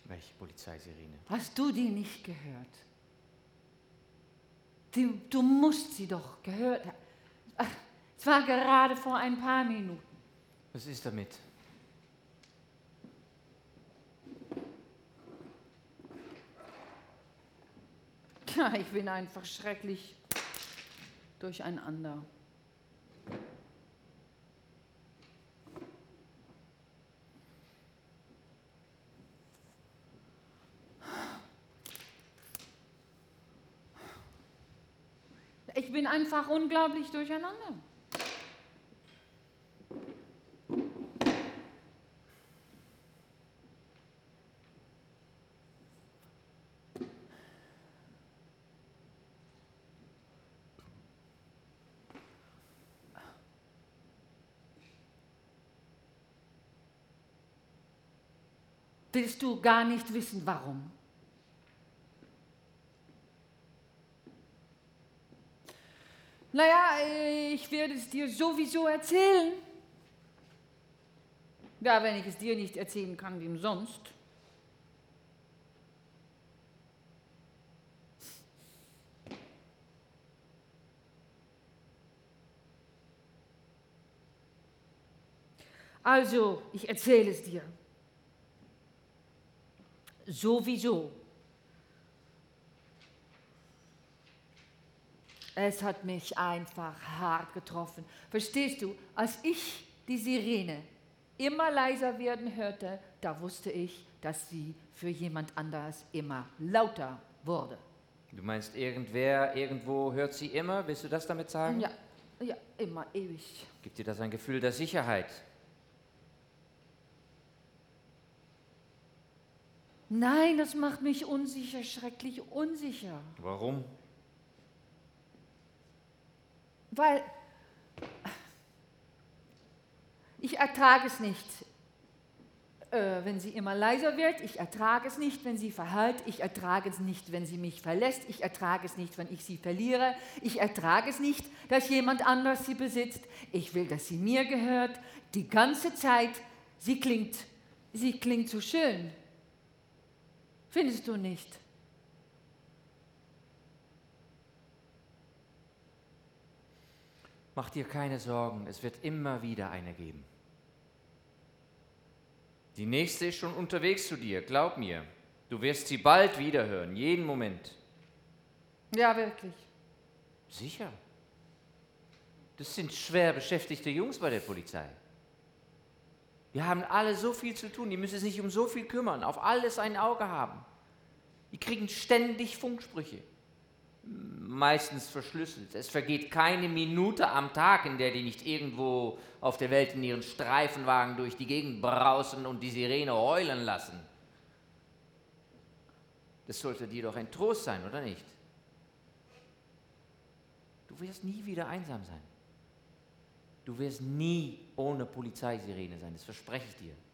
Welche Polizeisirene? Hast du die nicht gehört? Du musst sie doch gehört haben. Ach, es war gerade vor ein paar Minuten. Was ist damit? Ja, ich bin einfach schrecklich durcheinander. Ich bin einfach unglaublich durcheinander. Willst du gar nicht wissen, warum? Naja, ich werde es dir sowieso erzählen. Ja, wenn ich es dir nicht erzählen kann, wem sonst? Also, ich erzähle es dir. Sowieso. Es hat mich einfach hart getroffen. Verstehst du, als ich die Sirene immer leiser werden hörte, da wusste ich, dass sie für jemand anders immer lauter wurde. Du meinst, irgendwer, irgendwo hört sie immer? Willst du das damit sagen? Ja, immer ewig. Gibt dir das ein Gefühl der Sicherheit? Nein, das macht mich unsicher, schrecklich unsicher. Warum? Weil ich ertrage es nicht, wenn sie immer leiser wird. Ich ertrage es nicht, wenn sie verhallt. Ich ertrage es nicht, wenn sie mich verlässt. Ich ertrage es nicht, wenn ich sie verliere. Ich ertrage es nicht, dass jemand anders sie besitzt. Ich will, dass sie mir gehört. Die ganze Zeit. Sie klingt so schön. Findest du nicht? Mach dir keine Sorgen, es wird immer wieder eine geben. Die nächste ist schon unterwegs zu dir, glaub mir. Du wirst sie bald wiederhören, jeden Moment. Ja, wirklich. Sicher. Das sind schwer beschäftigte Jungs bei der Polizei. Wir haben alle so viel zu tun, die müssen sich um so viel kümmern, auf alles ein Auge haben. Die kriegen ständig Funksprüche. Meistens verschlüsselt. Es vergeht keine Minute am Tag, in der die nicht irgendwo auf der Welt in ihren Streifenwagen durch die Gegend brausen und die Sirene heulen lassen. Das sollte dir doch ein Trost sein, oder nicht? Du wirst nie wieder einsam sein. Du wirst nie ohne Polizeisirene sein, das verspreche ich dir.